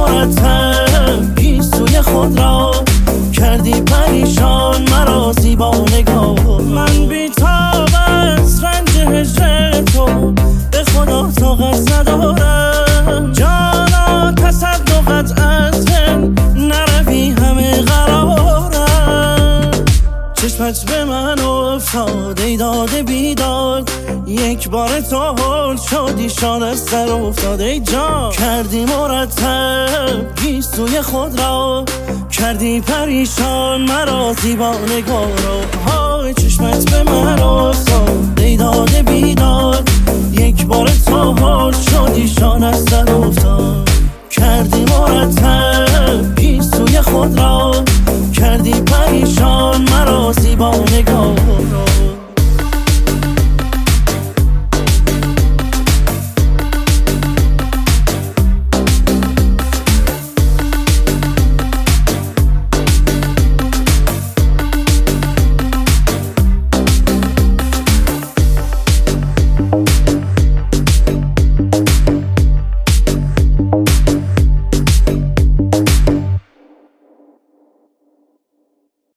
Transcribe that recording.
مرتب گیسوی خود را کردی پریشان مرا زیبا نگاه. من بی‌تاب از رنج هجر تو به خدا طاقت ندارم. جانا تصدقت از من نروی همه قرارم. چشمت به من افتاد ای داد بیداد، یک بار تو هل شدی شان از سر افتاد ای جان. کردی مرتب گیسوی خود را کردی پریشان مرا زیبا نگاه را. های چشمت به من افتاد ای داد بیداد، یک بار تو هل شدی شان از سر افتاد. کردی مرتب گیسوی خود را کردی پریشان مرا زیبا نگاه را.